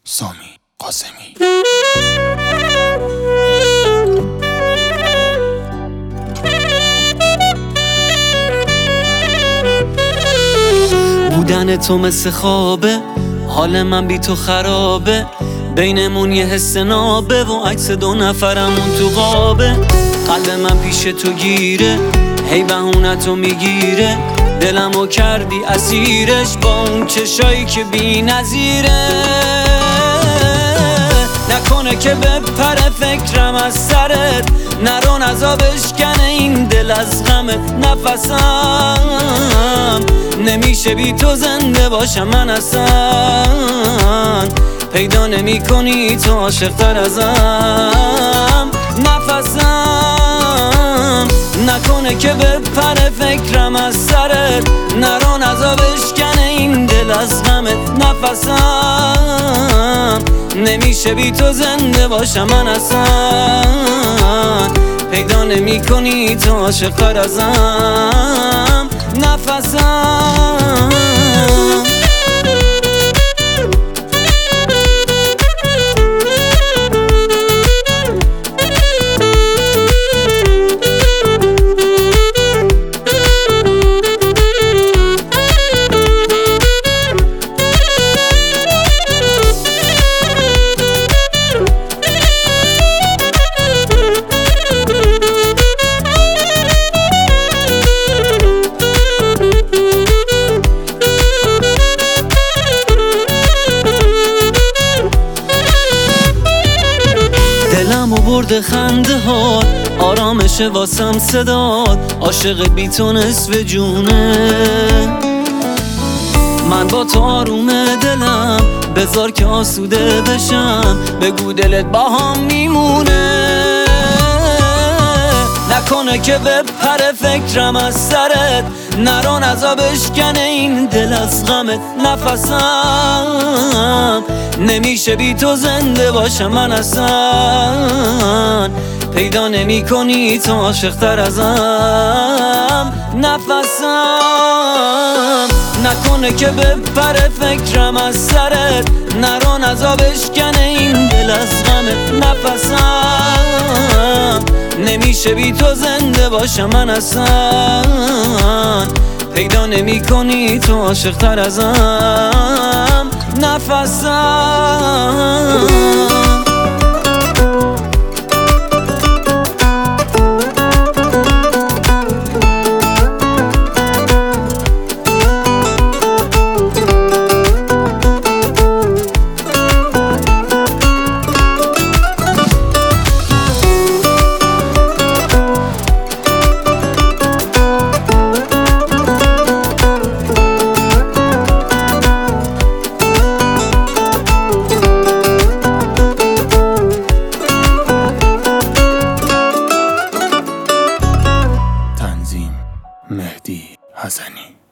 سامی قاسمی. بودن تو مثل خوابه، حال من بی تو خرابه، بینمون یه حس نابه و عکس دو نفرمون تو قابه. قلب من پیش تو گیره، هی بهونتو میگیره، دلمو کردی اسیرش با اون چشایی که بی نظیره. نکنه که بپره فکرم از سرت، نرو نزا بشکنه این دل از غمت. نفسم نمیشه بی تو زنده باشم من اصلا، پیدا نمی کنی تو عاشق تر ازم. نفسم نکنه که بپره فکرم از سرت، نرو نزا بشکنه این دل از غمت. نفسم نمیشه بی تو زنده باشم من اصلا، پیدا نمی کنی تو عاشق تر ازم. نفسم دلمو برده خنده ها، آرامش واسم صداد، عاشق بی تو نصف جونه. من با تو آروم دلم، بذار که آسوده بشم، بگو دلت با هم میمونه. نکنه که بپره فکرم از سرت، نرو نزا بشکنه این دل از غمت. نفسم نمیشه بی تو زنده باشم من اصلا، پیدا نمی کنی تو عاشق تر ازم. نفسم نکنه که بپره فکرم از سرت، نرو نزا بشکنه این دل از غمت. نفسم نمیشه بی تو زنده باشم من اصلا، پیدا نمی کنی تو عاشق تر ازم. نفسم مهدی حسنی.